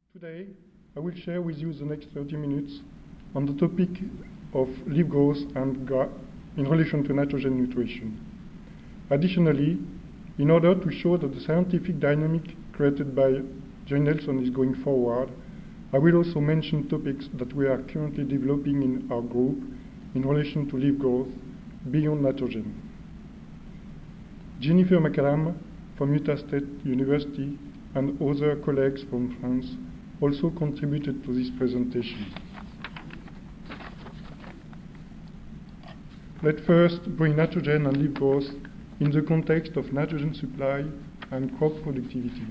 Today, I will share with you the next 30 minutes on the topic of leaf growth and in relation to nitrogen nutrition. Additionally, in order to show that the scientific dynamic created by Jane Nelson is going forward, I will also mention topics that we are currently developing in our group in relation to leaf growth beyond nitrogen. Jennifer McCallum from Utah State University and other colleagues from France also contributed to this presentation. Let's first bring nitrogen and leaf growth in the context of nitrogen supply and crop productivity.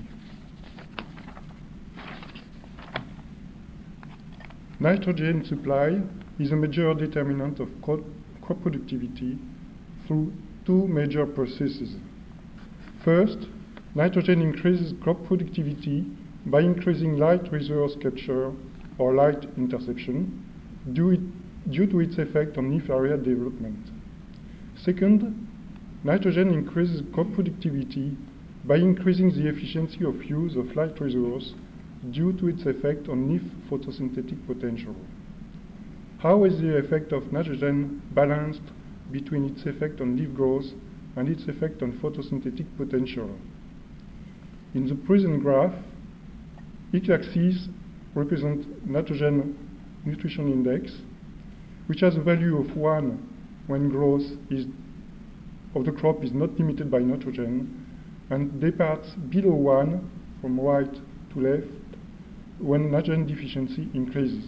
Nitrogen supply is a major determinant of crop productivity through two major processes. First, nitrogen increases crop productivity by increasing light resource capture or light interception due to its effect on leaf area development. Second, nitrogen increases crop productivity by increasing the efficiency of use of light resource due to its effect on leaf photosynthetic potential. How is the effect of nitrogen balanced between its effect on leaf growth and its effect on photosynthetic potential? In the present graph, x-axis represents nitrogen nutrition index, which has a value of 1 when growth of the crop is not limited by nitrogen, and departs below 1 from right to left when nitrogen deficiency increases.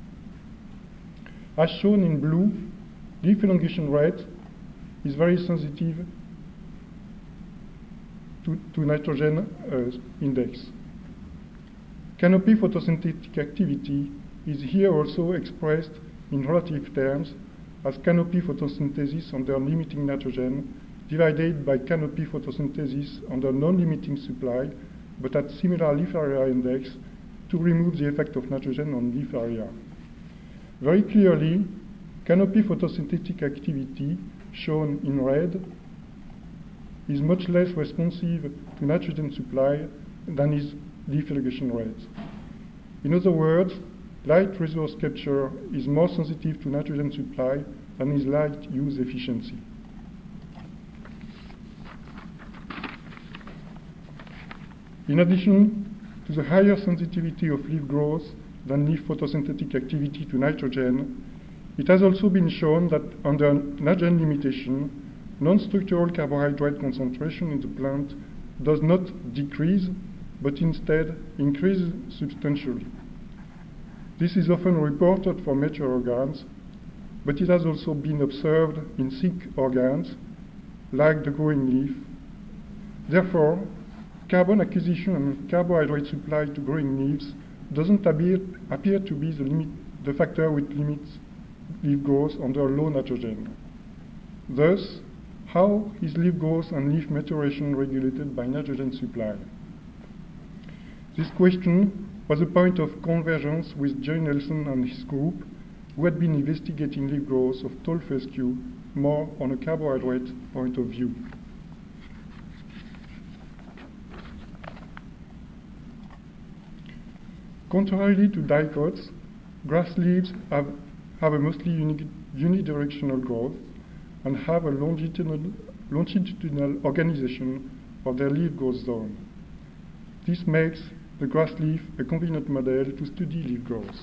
As shown in blue, leaf elongation rate is very sensitive to nitrogen index. Canopy photosynthetic activity is here also expressed in relative terms as canopy photosynthesis under limiting nitrogen divided by canopy photosynthesis under non-limiting supply, but at similar leaf area index to remove the effect of nitrogen on leaf area. Very clearly, canopy photosynthetic activity, shown in red, is much less responsive to nitrogen supply than is leaf elongation rate. In other words, light resource capture is more sensitive to nitrogen supply than is light use efficiency. In addition to the higher sensitivity of leaf growth than leaf photosynthetic activity to nitrogen, it has also been shown that under nitrogen limitation, non-structural carbohydrate concentration in the plant does not decrease, but instead increases substantially. This is often reported for mature organs, but it has also been observed in sick organs, like the growing leaf. Therefore, carbon acquisition and carbohydrate supply to growing leaves doesn't appear to be the factor which limits leaf growth under low nitrogen. Thus, how is leaf growth and leaf maturation regulated by nitrogen supply? This question was a point of convergence with Jane Nelson and his group, who had been investigating leaf growth of tall fescue more on a carbohydrate point of view. Contrarily to dicots, grass leaves have a mostly unidirectional growth and have a longitudinal organization of their leaf growth zone. This makes the grass leaf a convenient model to study leaf growth.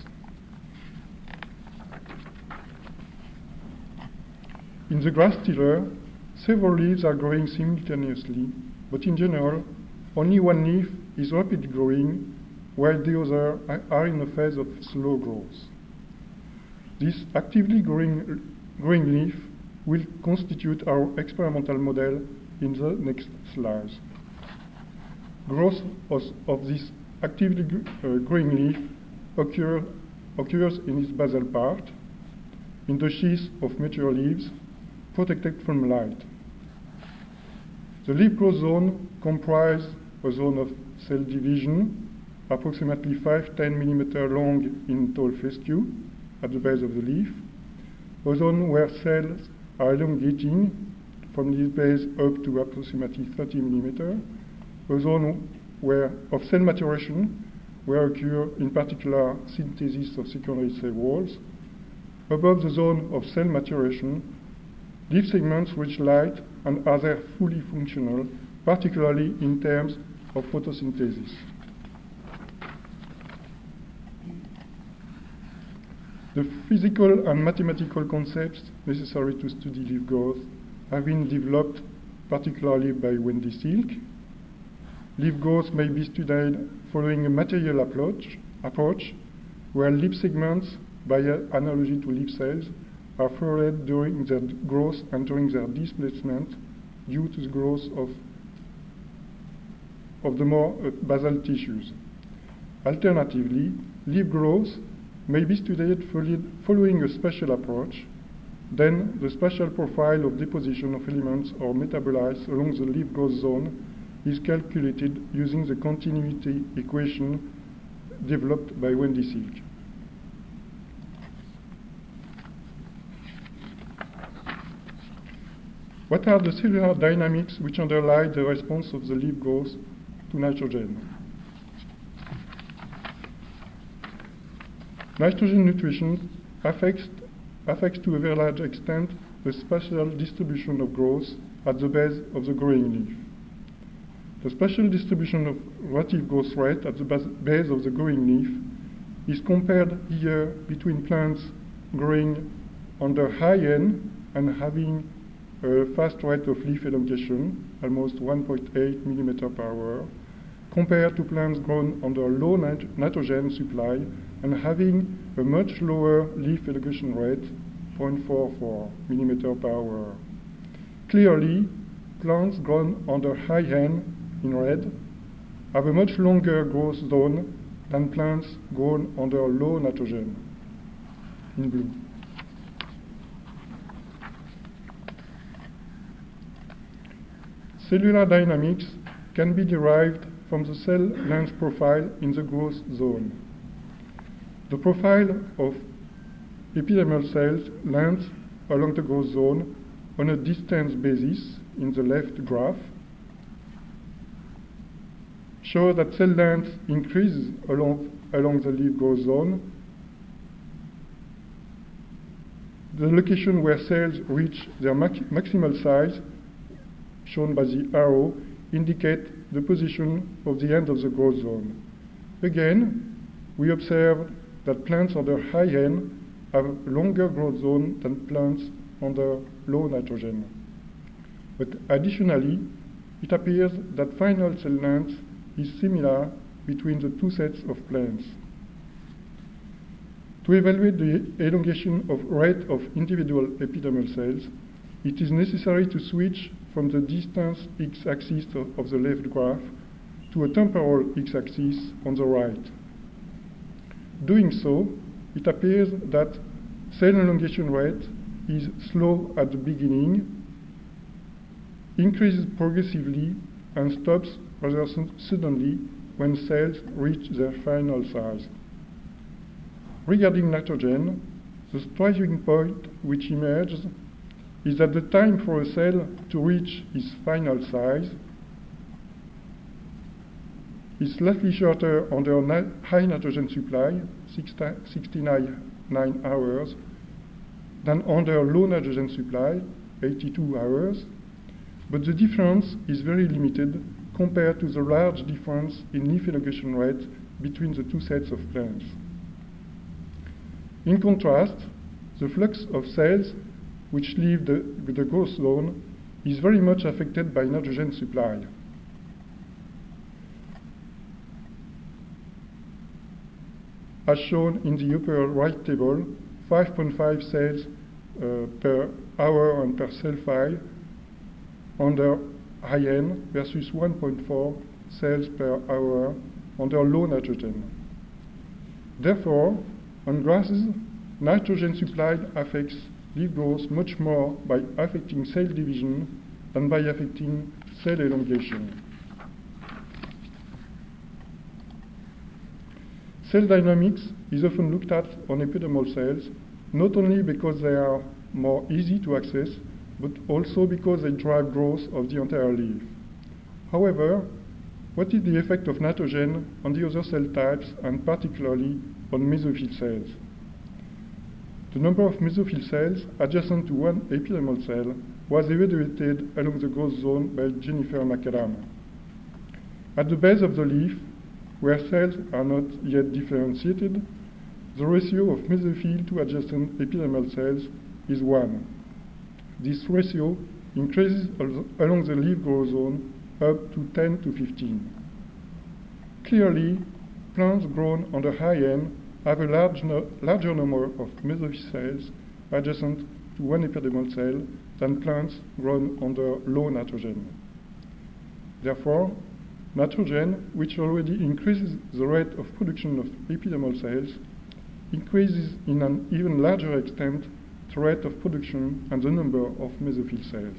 In the grass tiller, several leaves are growing simultaneously, but in general, only one leaf is rapidly growing, while the others are in a phase of slow growth. This actively growing leaf will constitute our experimental model in the next slides. Growth of this actively growing leaf occurs in its basal part, in the sheath of mature leaves, protected from light. The leaf growth zone comprises a zone of cell division, approximately 5-10 mm long in tall fescue at the base of the leaf, a zone where cells are elongating from this base up to approximately 30 mm, a zone of cell maturation, where occur in particular synthesis of secondary cell walls. Above the zone of cell maturation, leaf segments reach light and are there fully functional, particularly in terms of photosynthesis. The physical and mathematical concepts necessary to study leaf growth have been developed particularly by Wendy Silk. Leaf growth may be studied following a material approach where leaf segments, by analogy to leaf cells, are furrowed during their growth and during their displacement due to the growth of the more basal tissues. Alternatively, leaf growth may be studied following a spatial approach. Then the spatial profile of deposition of elements or metabolites along the leaf growth zone is calculated using the continuity equation developed by Wendy Silk. What are the cellular dynamics which underlie the response of the leaf growth to nitrogen? Nitrogen nutrition affects to a very large extent the spatial distribution of growth at the base of the growing leaf. The spatial distribution of relative growth rate at the base of the growing leaf is compared here between plants growing under high N and having a fast rate of leaf elongation, almost 1.8 millimeter per hour, compared to plants grown under low nitrogen supply and having a much lower leaf elongation rate, 0.44 millimeter per hour. Clearly, plants grown under high N in red have a much longer growth zone than plants grown under low nitrogen in blue. Cellular dynamics can be derived from the cell length profile in the growth zone. The profile of epidermal cells length along the growth zone on a distance basis in the left graph show that cell length increases along the leaf growth zone. The location where cells reach their maximal size, shown by the arrow, indicate the position of the end of the growth zone. Again, we observe that plants under high N have a longer growth zone than plants under low nitrogen. But additionally, it appears that final cell length is similar between the two sets of plants. To evaluate the elongation of rate of individual epidermal cells, it is necessary to switch from the distance x-axis of the left graph to a temporal x-axis on the right. Doing so, it appears that cell elongation rate is slow at the beginning, increases progressively, and stops rather suddenly when cells reach their final size. Regarding nitrogen, the striking point which emerges is that the time for a cell to reach its final size is slightly shorter under high nitrogen supply, 69 hours, than under low nitrogen supply, 82 hours, but the difference is very limited compared to the large difference in leaf elongation rate between the two sets of plants. In contrast, the flux of cells which leave the growth zone is very much affected by nitrogen supply. As shown in the upper right table, 5.5 cells per hour and per cell file under high N versus 1.4 cells per hour under low nitrogen. Therefore, on grasses, nitrogen supply affects leaf growth much more by affecting cell division than by affecting cell elongation. Cell dynamics is often looked at on epidermal cells, not only because they are more easy to access, but also because they drive growth of the entire leaf. However, what is the effect of nitrogen on the other cell types and particularly on mesophyll cells? The number of mesophyll cells adjacent to one epidermal cell was evaluated along the growth zone by Jennifer McAdam. At the base of the leaf, where cells are not yet differentiated, the ratio of mesophyll to adjacent epidermal cells is 1. This ratio increases along the leaf growth zone up to 10 to 15. Clearly, plants grown on the high end have a larger number of mesophyll cells adjacent to one epidermal cell than plants grown under low nitrogen. Therefore, nitrogen, which already increases the rate of production of epidermal cells, increases in an even larger extent the rate of production and the number of mesophyll cells.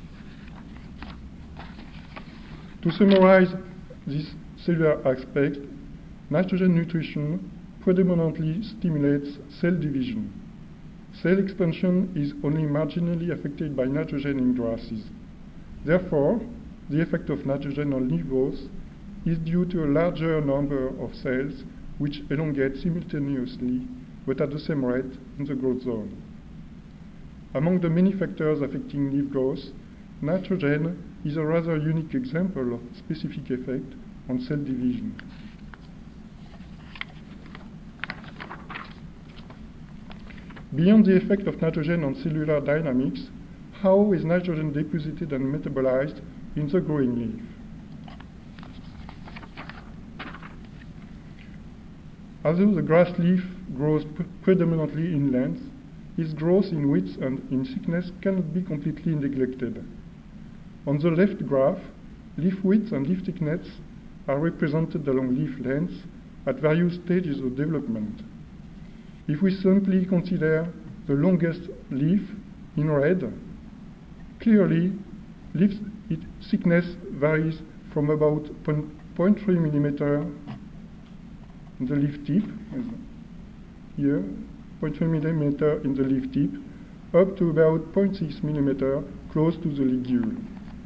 To summarize this cellular aspect, nitrogen nutrition predominantly stimulates cell division. Cell expansion is only marginally affected by nitrogen in grasses. Therefore, the effect of nitrogen on leaf growth is due to a larger number of cells which elongate simultaneously but at the same rate in the growth zone. Among the many factors affecting leaf growth, nitrogen is a rather unique example of specific effect on cell division. Beyond the effect of nitrogen on cellular dynamics, how is nitrogen deposited and metabolized in the growing leaf? Although the grass leaf grows predominantly in length, its growth in width and in thickness cannot be completely neglected. On the left graph, leaf width and leaf thickness are represented along leaf length at various stages of development. If we simply consider the longest leaf in red, clearly leaf thickness varies from about 0.3 millimeter in the leaf tip, here, 0.3 millimeter in the leaf tip, up to about 0.6 millimeter close to the ligule.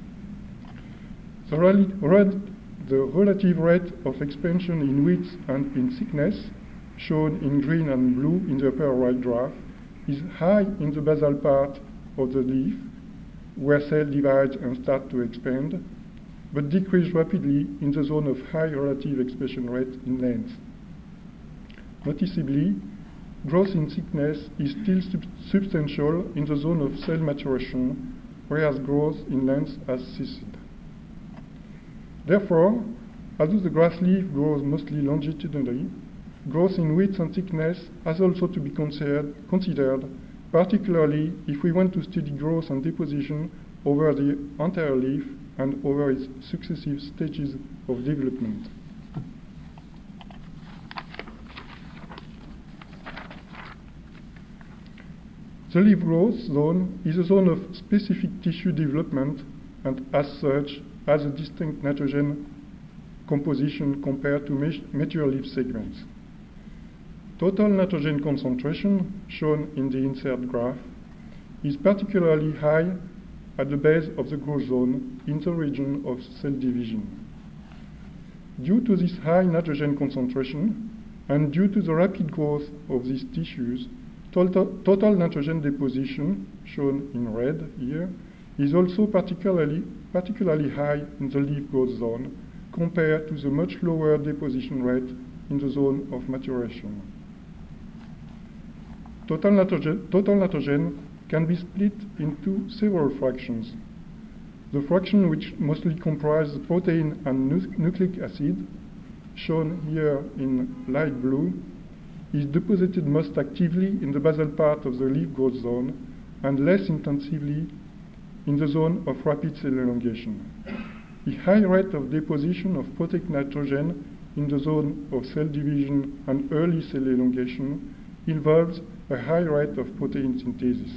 The relative rate of expansion in width and in thickness, shown in green and blue in the upper right graph, is high in the basal part of the leaf, where cells divide and start to expand, but decrease rapidly in the zone of high relative expansion rate in length. Noticeably, growth in thickness is still substantial in the zone of cell maturation, whereas growth in length has ceased. Therefore, although the grass leaf grows mostly longitudinally, growth in width and thickness has also to be considered, particularly if we want to study growth and deposition over the entire leaf and over its successive stages of development. The leaf growth zone is a zone of specific tissue development and as such has a distinct nitrogen composition compared to mature leaf segments. Total nitrogen concentration, shown in the insert graph, is particularly high at the base of the growth zone in the region of cell division. Due to this high nitrogen concentration and due to the rapid growth of these tissues, total nitrogen deposition, shown in red here, is also particularly high in the leaf growth zone compared to the much lower deposition rate in the zone of maturation. Total nitrogen can be split into several fractions. The fraction which mostly comprises protein and nucleic acid, shown here in light blue, is deposited most actively in the basal part of the leaf growth zone and less intensively in the zone of rapid cell elongation. The high rate of deposition of protein nitrogen in the zone of cell division and early cell elongation involves a high rate of protein synthesis.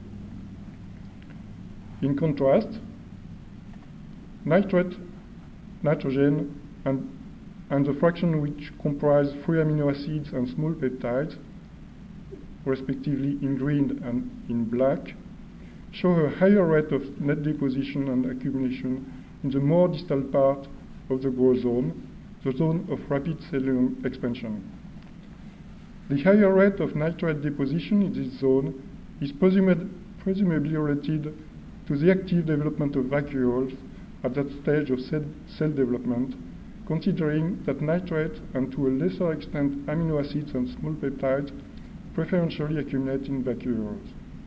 In contrast, nitrate, nitrogen, and the fraction which comprise free amino acids and small peptides, respectively in green and in black, show a higher rate of net deposition and accumulation in the more distal part of the growth zone, the zone of rapid cellular expansion. The higher rate of nitrate deposition in this zone is presumably related to the active development of vacuoles at that stage of cell development, considering that nitrate and to a lesser extent amino acids and small peptides preferentially accumulate in vacuoles.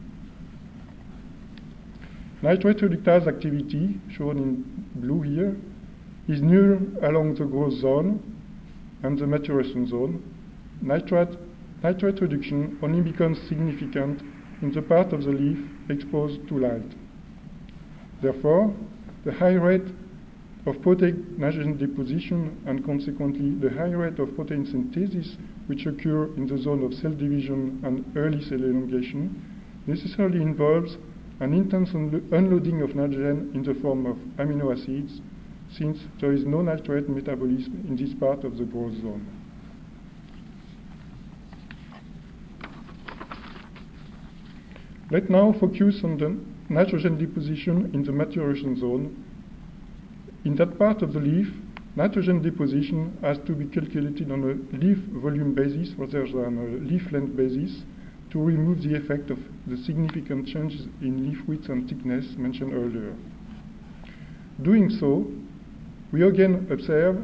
Nitrate reductase activity, shown in blue here, is null along the growth zone and the maturation zone. Nitrate reduction only becomes significant in the part of the leaf exposed to light. Therefore, the high rate of protein nitrogen deposition and consequently the high rate of protein synthesis which occur in the zone of cell division and early cell elongation necessarily involves an intense unloading of nitrogen in the form of amino acids, since there is no nitrate metabolism in this part of the growth zone. Let's now focus on the nitrogen deposition in the maturation zone. In that part of the leaf, nitrogen deposition has to be calculated on a leaf volume basis rather than a leaf length basis to remove the effect of the significant changes in leaf width and thickness mentioned earlier. Doing so, we again observe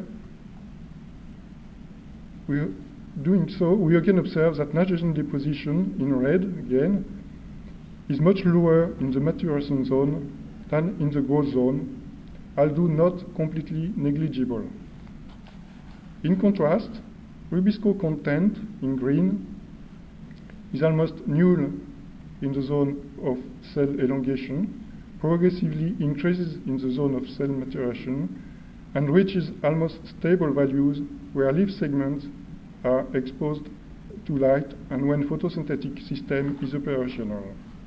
that nitrogen deposition in red again is much lower in the maturation zone than in the growth zone, although not completely negligible. In contrast, rubisco content in green is almost null in the zone of cell elongation, progressively increases in the zone of cell maturation, and reaches almost stable values where leaf segments are exposed to light and when photosynthetic system is operational.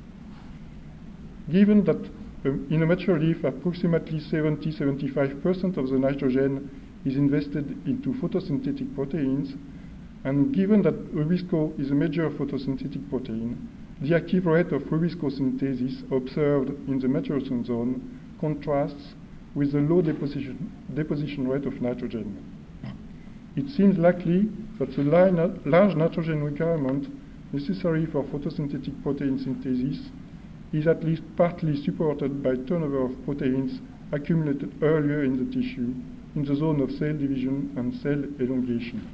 Given that in a mature leaf approximately 70–75% of the nitrogen is invested into photosynthetic proteins, and given that rubisco is a major photosynthetic protein, the active rate of rubisco synthesis observed in the maturation zone contrasts with the low deposition rate of nitrogen. It seems likely that the large nitrogen requirement necessary for photosynthetic protein synthesis is at least partly supported by turnover of proteins accumulated earlier in the tissue in the zone of cell division and cell elongation.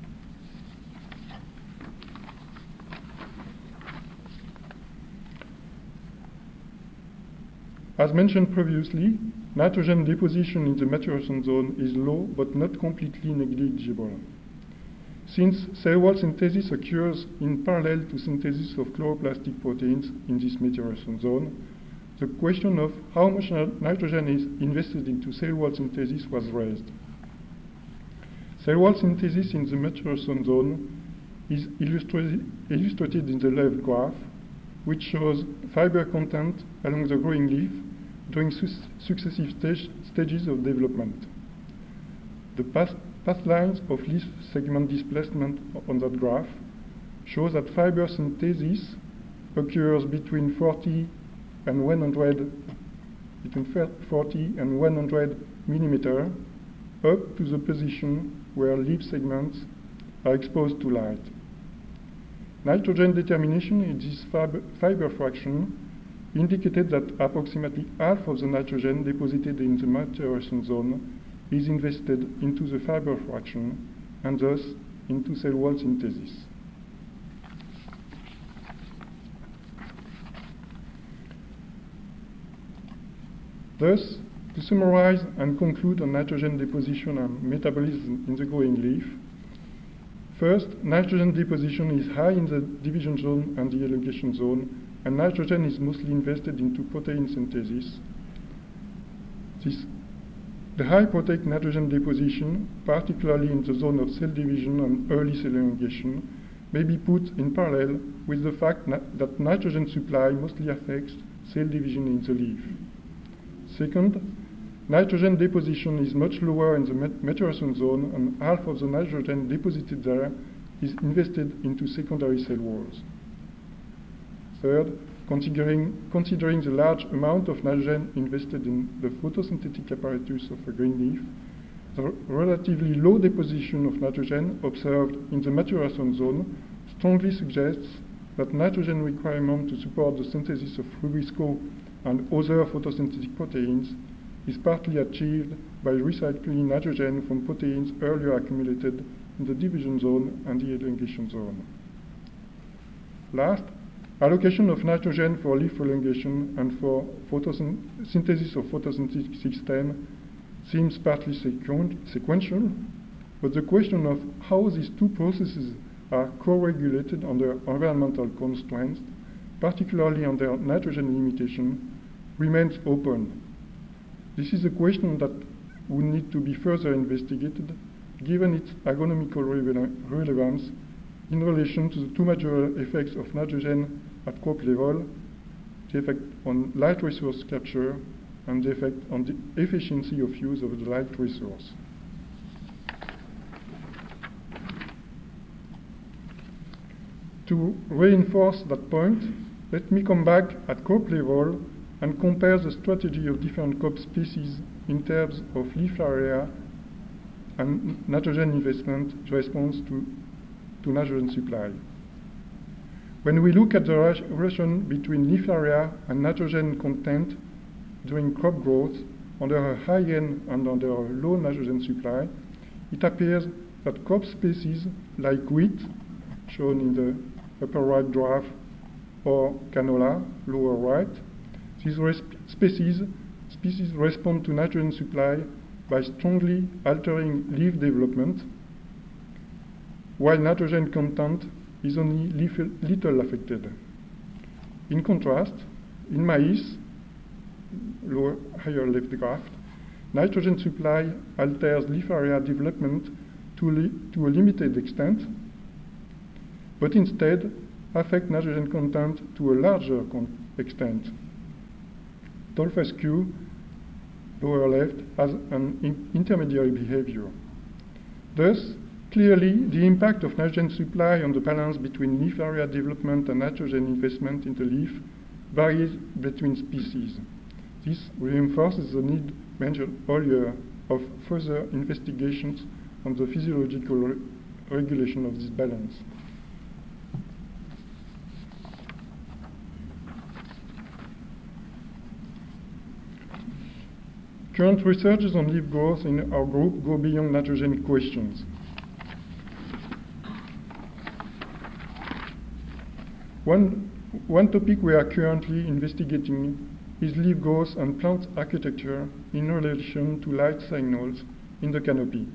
As mentioned previously, nitrogen deposition in the maturation zone is low but not completely negligible. Since cell wall synthesis occurs in parallel to synthesis of chloroplastic proteins in this maturation zone, the question of how much nitrogen is invested into cell wall synthesis was raised. Cell wall synthesis in the maturation zone is illustrated in the left graph, which shows fiber content along the growing leaf during successive stages of development. The path lines of leaf segment displacement on that graph show that fiber synthesis occurs between 40 and 100 millimeter up to the position where leaf segments are exposed to light. Nitrogen determination in this fiber fraction indicated that approximately half of the nitrogen deposited in the maturation zone is invested into the fiber fraction and thus into cell wall synthesis. Thus, to summarize and conclude on nitrogen deposition and metabolism in the growing leaf, first, nitrogen deposition is high in the division zone and the elongation zone, and nitrogen is mostly invested into protein synthesis. The high protein nitrogen deposition, particularly in the zone of cell division and early cell elongation, may be put in parallel with the fact that nitrogen supply mostly affects cell division in the leaf. Second, nitrogen deposition is much lower in the maturation zone, and half of the nitrogen deposited there is invested into secondary cell walls. Third, considering the large amount of nitrogen invested in the photosynthetic apparatus of a green leaf, The relatively low deposition of nitrogen observed in the maturation zone strongly suggests that nitrogen requirement to support the synthesis of Rubisco and other photosynthetic proteins is partly achieved by recycling nitrogen from proteins earlier accumulated in the division zone and the elongation zone. Last, allocation of nitrogen for leaf elongation and for synthesis of photosynthetic system seems partly sequential, but the question of how these two processes are co-regulated under environmental constraints, particularly under nitrogen limitation, remains open. This is a question that would need to be further investigated, given its agronomical relevance in relation to the two major effects of nitrogen at crop level, the effect on light resource capture and the effect on the efficiency of use of the light resource. To reinforce that point, let me come back at crop level and compare the strategy of different crop species in terms of leaf area and nitrogen investment response to nitrogen supply. When we look at the relation between leaf area and nitrogen content during crop growth under a high N and under a low nitrogen supply, it appears that crop species like wheat, shown in the upper right graph, or canola, lower right, these species respond to nitrogen supply by strongly altering leaf development, while nitrogen content is only little affected. In contrast, in maize, higher left graph, nitrogen supply alters leaf area development to a limited extent, but instead affect nitrogen content to a larger extent. Tolfescu, lower left, has an intermediary behavior. Thus, clearly, the impact of nitrogen supply on the balance between leaf area development and nitrogen investment in the leaf varies between species. This reinforces the need mentioned earlier of further investigations on the physiological regulation of this balance. Current researches on leaf growth in our group go beyond nitrogen questions. One topic we are currently investigating is leaf growth and plant architecture in relation to light signals in the canopy.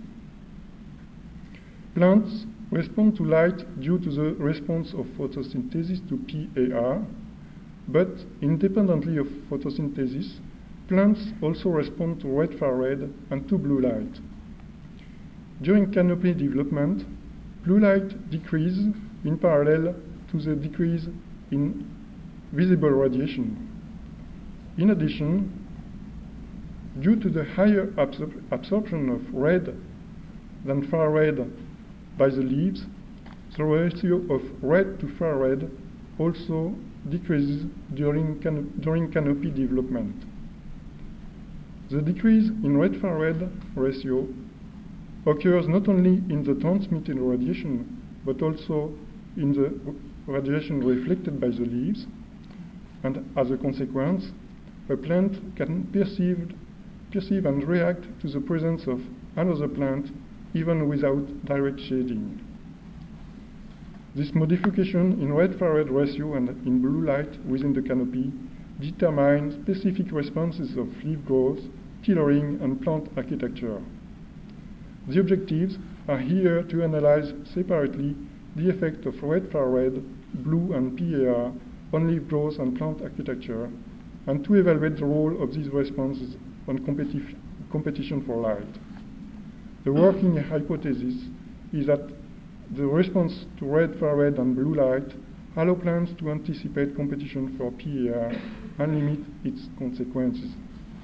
Plants respond to light due to the response of photosynthesis to PAR, but independently of photosynthesis, plants also respond to red far red and to blue light. During canopy development, blue light decreases in parallel to the decrease in visible radiation. In addition, due to the higher absorption of red than far red by the leaves, the ratio of red to far red also decreases during canopy development. The decrease in red far red ratio occurs not only in the transmitted radiation, but also in the radiation reflected by the leaves, and as a consequence, a plant can perceive and react to the presence of another plant even without direct shading. This modification in red far red ratio and in blue light within the canopy determine specific responses of leaf growth, tillering, and plant architecture. The objectives are here to analyze separately the effect of red far red, blue, and PAR on leaf growth and plant architecture, and to evaluate the role of these responses on competition for light. The working hypothesis is that the response to red far red and blue light allow plants to anticipate competition for PAR and limit its consequences.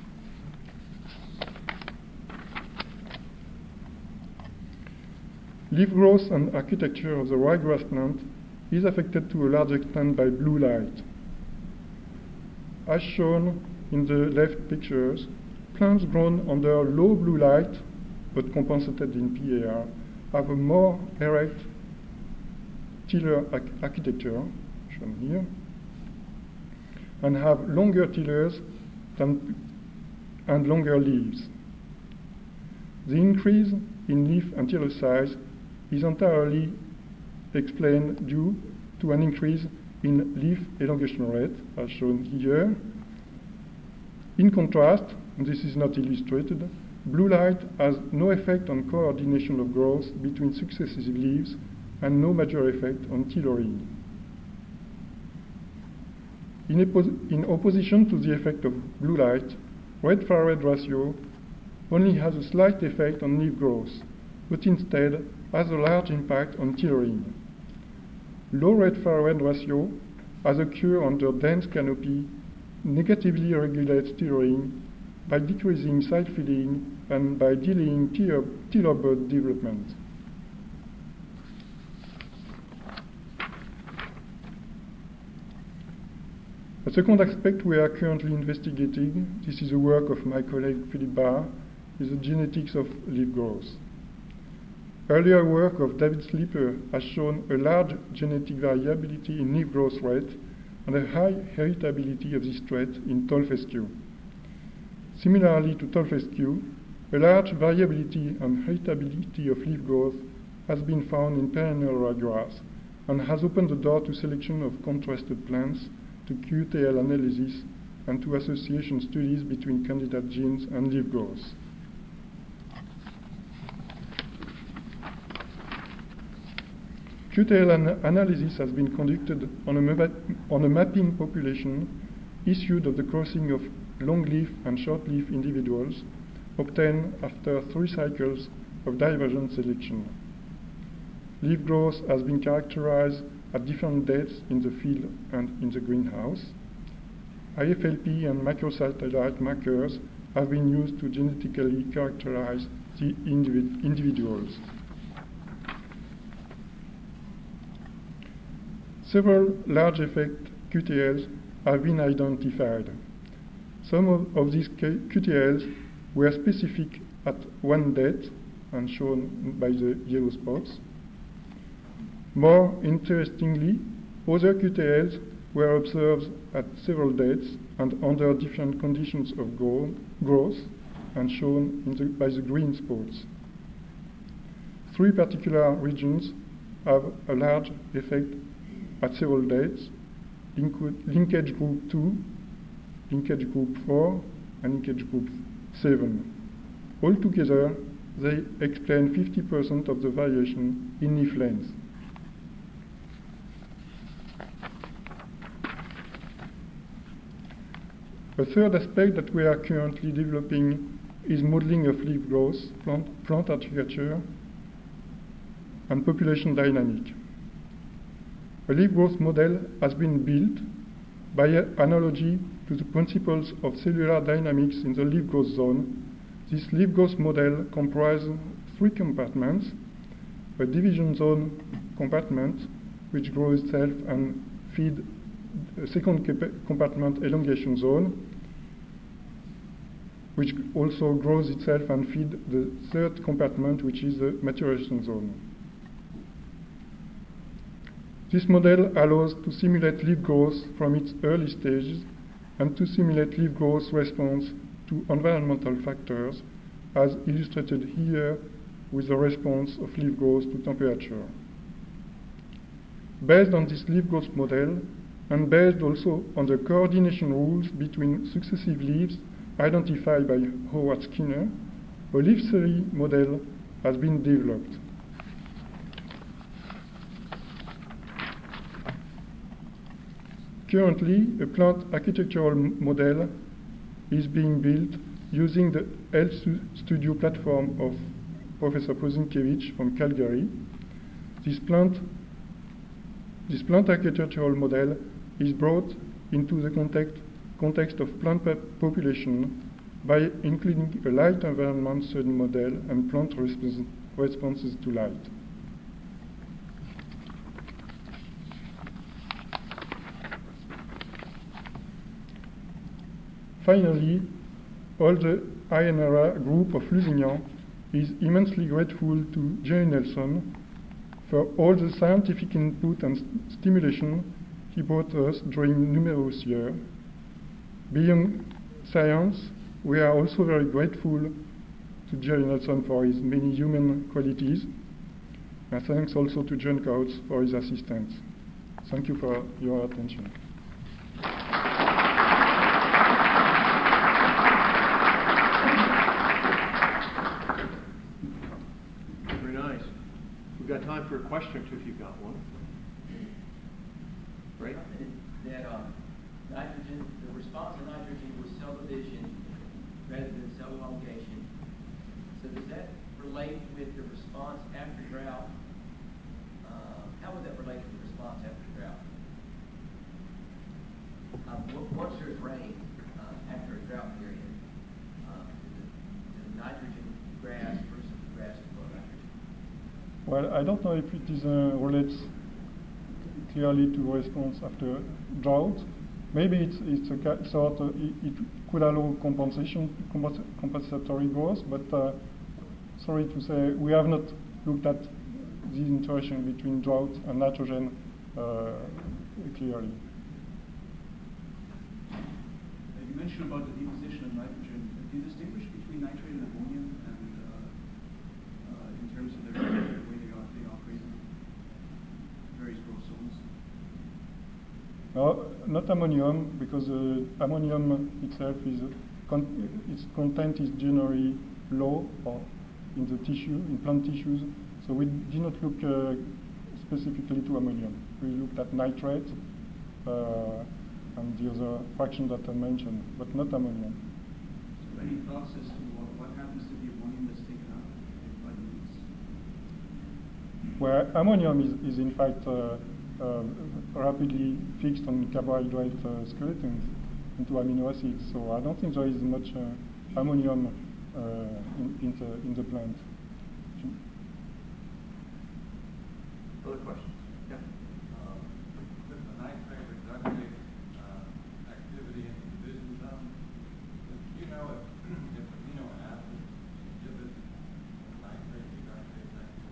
Leaf growth and architecture of the ryegrass plant is affected to a large extent by blue light. As shown in the left pictures, plants grown under low blue light but compensated in PAR, have a more erect tiller architecture, shown here, and have longer tillers and longer leaves. The increase in leaf and tiller size is entirely explained due to an increase in leaf elongation rate, as shown here. In contrast, and this is not illustrated, blue light has no effect on coordination of growth between successive leaves and no major effect on tillering. In opposition to the effect of blue light, red-far-red ratio only has a slight effect on leaf growth, but instead has a large impact on tillering. Low red-far-red ratio, as occurs under dense canopy, negatively regulates tillering by decreasing side filling and by delaying tiller bud development. A second aspect we are currently investigating, this is the work of my colleague Philippe Barr, is the genetics of leaf growth. Earlier work of David Slipper has shown a large genetic variability in leaf growth rate and a high heritability of this trait in tall fescue. Similarly to tall fescue, a large variability and heritability of leaf growth has been found in perennial ryegrass and has opened the door to selection of contrasted plants, to QTL analysis, and to association studies between candidate genes and leaf growth. QTL analysis has been conducted on a mapping population issued of the crossing of long leaf and short leaf individuals obtained after 3 cycles of divergent selection. Leaf growth has been characterized at different dates in the field and in the greenhouse. IFLP and microsatellite markers have been used to genetically characterize the individuals. Several large effect QTLs have been identified. Some of these QTLs were specific at one date and shown by the yellow spots. More interestingly, other QTLs were observed at several dates and under different conditions of growth and shown by the green spots. 3 particular regions have a large effect at several dates: linkage group 2, linkage group 4, and linkage group 7. Altogether, they explain 50% of the variation in leaf length. A third aspect that we are currently developing is modeling of leaf growth, plant architecture, and population dynamic. A leaf growth model has been built by analogy to the principles of cellular dynamics in the leaf growth zone. This leaf growth model comprises 3 compartments: a division zone compartment, which grows itself and feeds a second compartment, elongation zone, which also grows itself and feeds the third compartment, which is the maturation zone. This model allows to simulate leaf growth from its early stages and to simulate leaf growth response to environmental factors, as illustrated here with the response of leaf growth to temperature. Based on this leaf growth model, and based also on the coordination rules between successive leaves identified by Howard Skinner, a leaf theory model has been developed. Currently, a plant architectural model is being built using the Health Studio platform of Professor Pozinkiewicz from Calgary. This plant architectural model is brought into the context of plant population by including a light environment study model and plant responses to light. Finally, all the INRA group of Lusignan is immensely grateful to Jerry Nelson for all the scientific input and stimulation he brought us during numerous years. Beyond science, we are also very grateful to Jerry Nelson for his many human qualities, and thanks also to John Coates for his assistance. Thank you for your attention. Very nice. We've got time for a question or two if you've got one. Right? That nitrogen, the response to nitrogen was cell division rather than cell elongation. So does that relate with the response after drought? How would that relate to the response after drought? Once there's rain after a drought period, the nitrogen grass versus the grass below nitrogen? Well, I don't know if it is relates clearly to response after drought. Maybe it's a sort of, it could allow compensatory growth, but sorry to say, we have not looked at this interaction between drought and nitrogen clearly. You mentioned about the deposition of nitrogen. Do you distinguish between nitrate and ammonium, and in terms of the way they operate in various growth zones? No, not ammonium, because ammonium itself is its content is generally low or in the tissue, in plant tissues. So we did not look specifically to ammonium. We looked at nitrate and the other fraction that I mentioned, but not ammonium. So any thoughts as to what happens to the ammonium that's taken out by the roots? Where ammonium is in fact rapidly fixed on carbohydrate skeletons into amino acids. So I don't think there is much ammonium in the plant. Other questions? Yeah. With the nitrate reductive activity in the division zone, do you know if amino acids exhibit nitrate reductive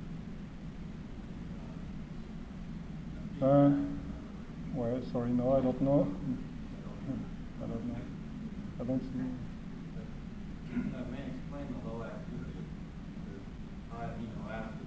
activity? Well, sorry, no, I don't know. I don't know. I don't see. That may explain the low activity of high amino acids.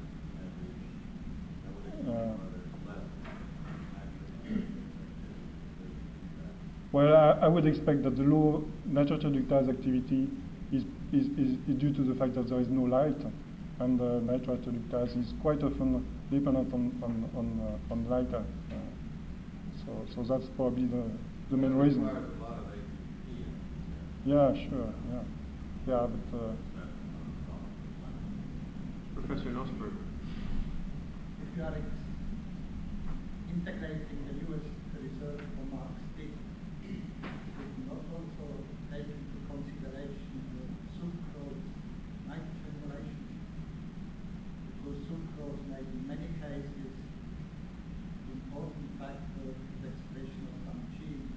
Well, I would expect that the low nitrogen reductase activity is due to the fact that there is no light, and nitrogen reductase is quite often dependent on light. So that's probably the main reason. A lot of ATP. Yeah, sure. Yeah, but. Professor Nussberg. If you are integrating the newest research from Mark Stick, you not also take into consideration the sucrose nitrogen relationship, because sucrose may in many cases important factor in the expression of some genes.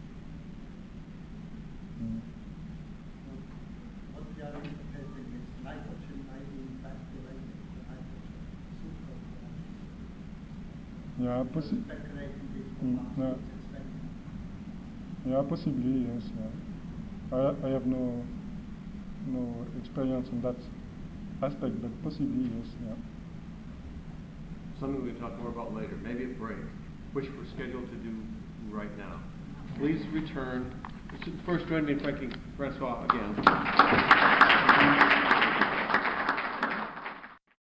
What we are interpreting is nitrogen may be in fact related to nitrogen sucrose relationship. Yeah, possibly, yes. Yeah. I have no experience in that aspect, but possibly, yes. Yeah. Something we'll talk more about later, maybe a break, which we're scheduled to do right now. Please return. First, join me in thanking Francois again.